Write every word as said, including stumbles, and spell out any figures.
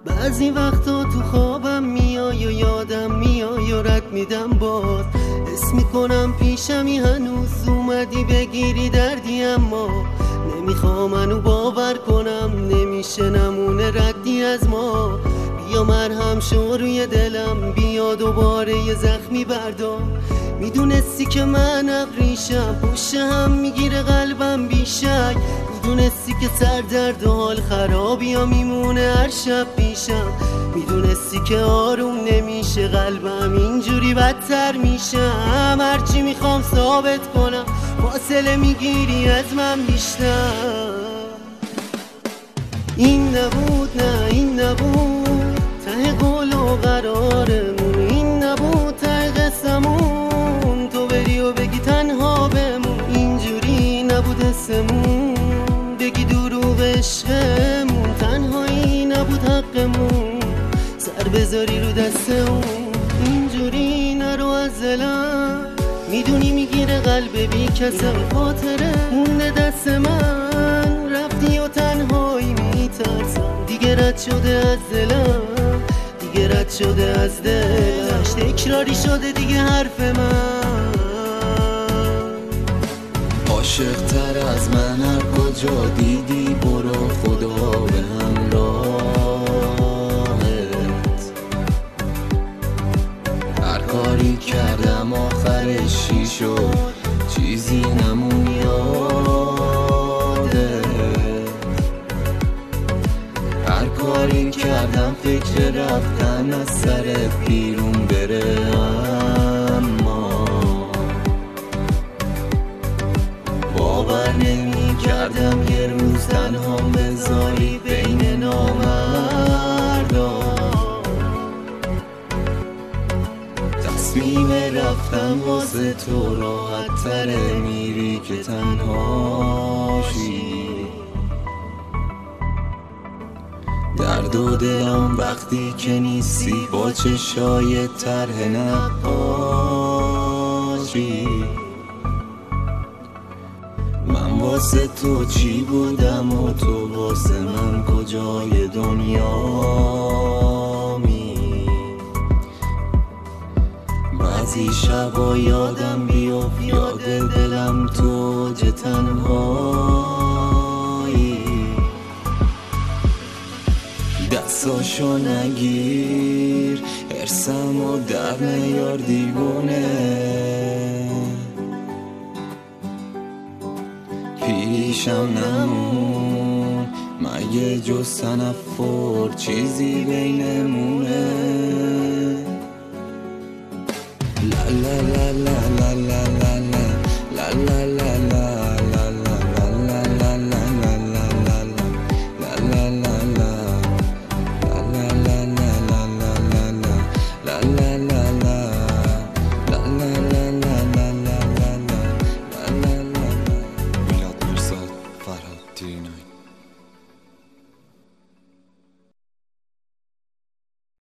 بعضی وقتا تو خوابم میای و یادم میای و رد میدم باز، حس میکنم پیشمی هنوز اومدی بگیری دردی، اما نمیخوام منو باور کنم، نمیشه نمونه ردی از ما. بیا مرهم شو روی دلم، بیا دوباره یه زخمی بردار. میدونستی که من ابریشم، پشت هم میگیره قلبم بیشک. میدونستی که سر درد و حال خرابی ها میمونه هر شب پیشم. میدونستی که آروم نمیشه قلبم، اینجوری بدتر میشم. هرچی میخوام ثابت کنم فاصله میگیری از من بیشتر. این نبود نه این نبود ته قول و قرارمون، این نبود ته قسمون تو بری و بگی تنها بمون. اینجوری نبود حسمون بگی دروغ عشقمون، تنهایی نبود حقمون سر بذاری رو دستمون. اینجوری نرو از دلم، میدونی میگیره قلب بی کسم، خاطره مونده دست من، رفتی و تنهایی میترسم. دیگه رد شده از دلم، دیگه رد شده از دلم، تکراری شده دیگه حرف من. عاشق تر از من هر کجا دیدی برو، خدا به همراهت. هر کاری کردم آخرش چی شد، چیزی نمون یادت. هر کاری کردم فکر رفتن از سرت بیرون بره، اما باور نمی کردم یه روز تنها بذاری بین نامردا. تصمیم رفتم واسه تو راحت تره، میری که تنهاشی. درد و دلم وقتی که نیستی با چشای طرح نقاشی. من واسه تو چی بودم و تو واسه من کجای دنیامی. بعضی شبا یادم بیفت یاد دلم تو اوج تنهایی. دستاشو نگیر ارسم و در نیار دیوونه، پیشم نمون مگه جز تنفر چیزی بینمونه. لا لا لا لا لا لا لا لا لا